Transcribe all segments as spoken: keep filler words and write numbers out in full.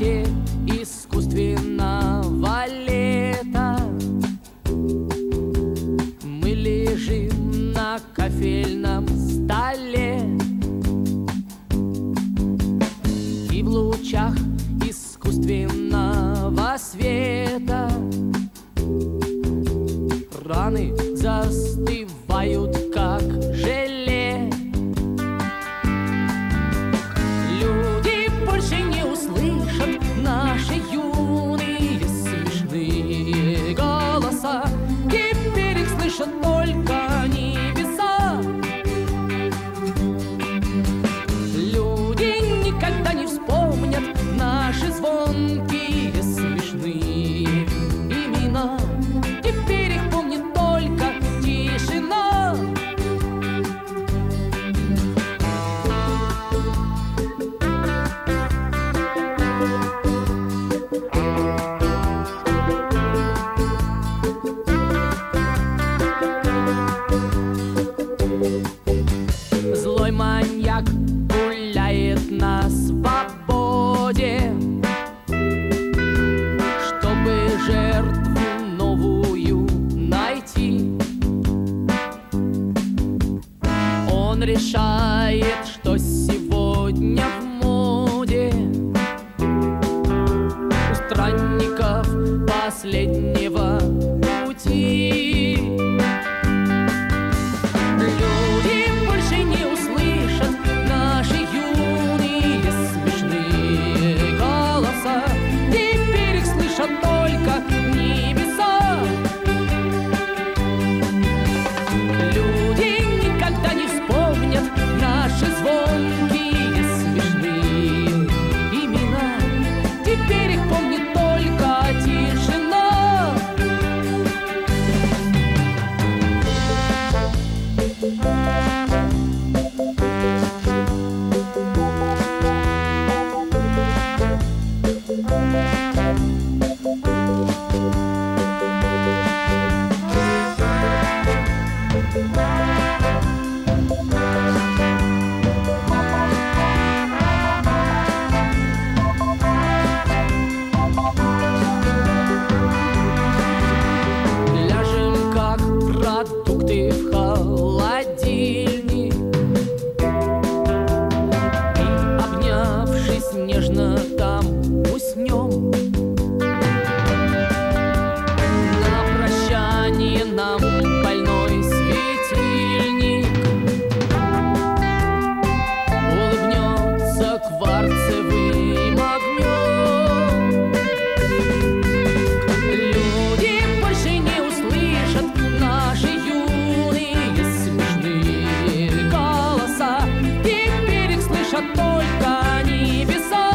запахе искусственного лета. Мы лежим на кофейном столе, и в лучах искусственного света раны застывают, как желе. Люди больше не услышат наши юные смешные голоса. Теперь их слышат только небеса. Люди никогда не вспомнят наши звонкие смешные имена. Теперь их помнит только тишина. Злой маньяк гуляет на свободе, чтобы жертву новую найти. Он решает, что сегодня в моде у странников последнего пути. Люди больше не услышат наши юные смешные голоса. Теперь их слышат только небеса. Люди никогда не вспомнят наши звонкие смешные имена. Теперь их помнит только тишина. Ляжем, как продукты в холодильник, и, обнявшись нежно, там уснем. На прощание нам больной светильник улыбнется кварцевым огнем. Люди больше не услышат наши юные смешные голоса. Теперь их слышат только небеса.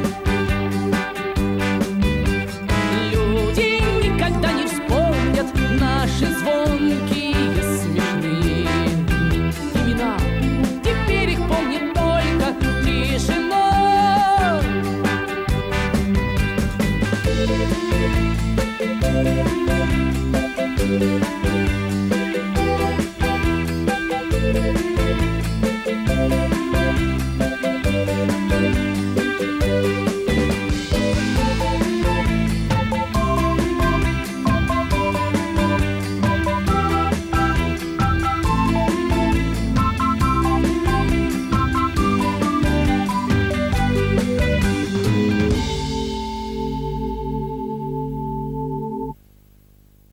Люди никогда не вспомнят наши звонкие смешные имена. Теперь их помнит только тишина. Thank you.